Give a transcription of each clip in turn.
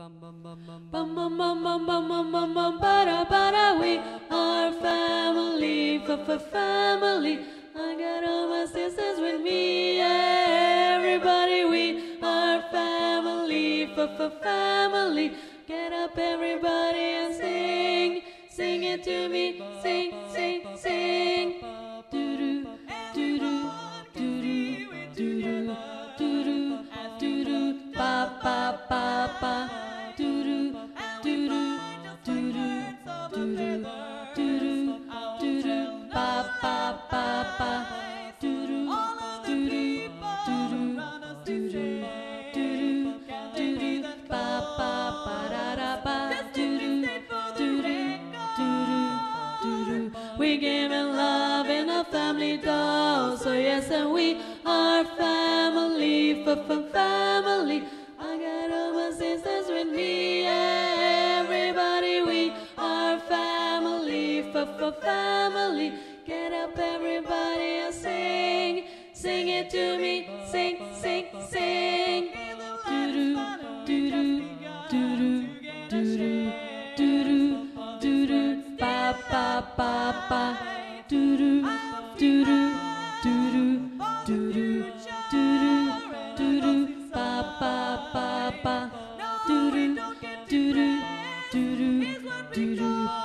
bum bum bum bum bum bum bum bum ba da. We are family, family. I got all my sisters with me, yeah. Everybody, we are family, family. Get up, everybody, and sing, sing it to me, sing, sing, sing. Do do do do do do do do do do do ba ba ba ba. Do do do do do do do do do do do ba ba ba ba. Do do do do do do do do do do ba ba ba da da ba. Do do do do do do. We giving love in a family doll. So yes, and we are family, family. I got all my sisters with me, yeah. Everybody, we are family, family. Get up, everybody, and sing, sing it to me, sing, sing, sing. Do do do do do do do do do do ba ba ba ba. Do do do do do do do do do do ba ba ba ba. Do do do do do do do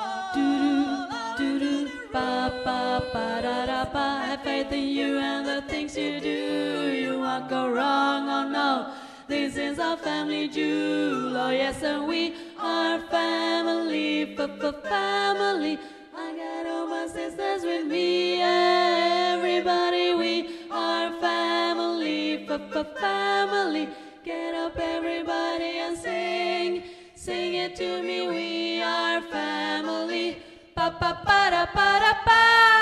do do ba ba ba da da ba. Have faith in you and the things you do. You won't go wrong, oh no. This is our family jewel, oh yes, and we are family, family. I got all my sisters with me, yeah. Everybody, we are family, family. Get up, everybody, and sing, sing it to me. We are family, pa pa pa da pa da pa.